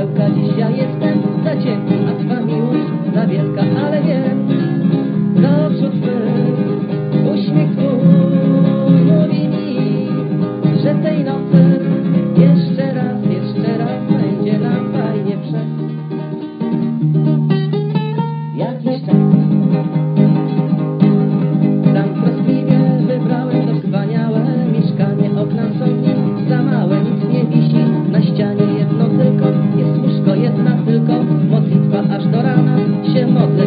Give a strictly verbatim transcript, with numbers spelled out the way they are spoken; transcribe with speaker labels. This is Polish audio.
Speaker 1: wielka, dziś ja jestem za cienki, a twa miłość za wielka, ale wiem, do oczu twych uśmiech twój mówi mi, że tej nocy jeszcze raz, jeszcze raz będzie nam fajnie przed jakiś czas. Tam troskliwie wybrałem to wspaniałe mieszkanie, okna są w nim za małe, nic nie wisi na ścianie, jedno tylko jest łóżko, jedna tylko modlitwa, aż do rana się modlę.